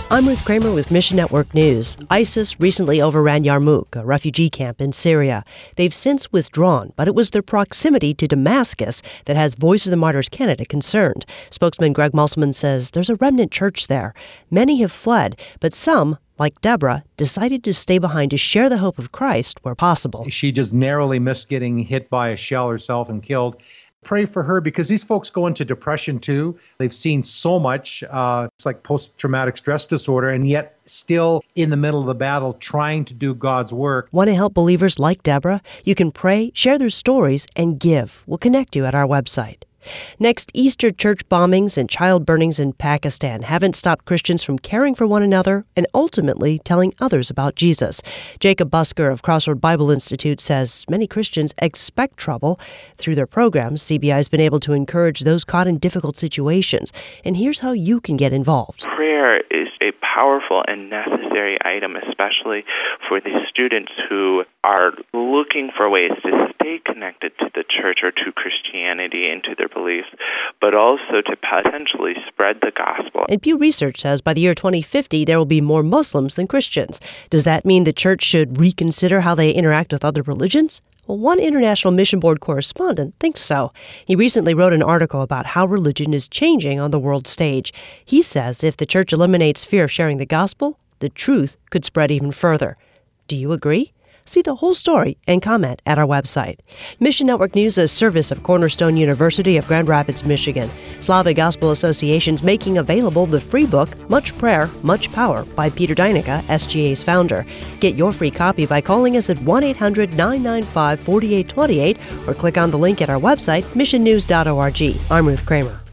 I'm Ruth Kramer with Mission Network News. ISIS recently overran Yarmouk, a refugee camp in Syria. They've since withdrawn, but it was their proximity to Damascus that has Voice of the Martyrs Canada concerned. Spokesman Greg Musselman says there's a remnant church there. Many have fled, but some, like Deborah, decided to stay behind to share the hope of Christ where possible. She just narrowly missed getting hit by a shell herself and killed. Pray for her because these folks go into depression too. They've seen so much. It's like post-traumatic stress disorder, and yet still in the middle of the battle trying to do God's work. Want to help believers like Deborah? You can pray, share their stories, and give. We'll connect you at our website. Next, Easter church bombings and child burnings in Pakistan haven't stopped Christians from caring for one another and ultimately telling others about Jesus. Jacob Busker of Crossroad Bible Institute says many Christians expect trouble. Through their programs, CBI has been able to encourage those caught in difficult situations. And here's how you can get involved. Prayer is a powerful and necessary item, especially for the students who are looking for ways to stay connected to the church or to Christianity and to their beliefs, but also to potentially spread the gospel. And Pew Research says by the year 2050, there will be more Muslims than Christians. Does that mean the church should reconsider how they interact with other religions? Well, one International Mission Board correspondent thinks so. He recently wrote an article about how religion is changing on the world stage. He says if the church eliminates fear of sharing the gospel, the truth could spread even further. Do you agree? See the whole story and comment at our website. Mission Network News is a service of Cornerstone University of Grand Rapids, Michigan. Slavic Gospel Association's making available the free book, Much Prayer, Much Power by Peter Deinica, SGA's founder. Get your free copy by calling us at 1-800-995-4828 or click on the link at our website, missionnews.org. I'm Ruth Kramer.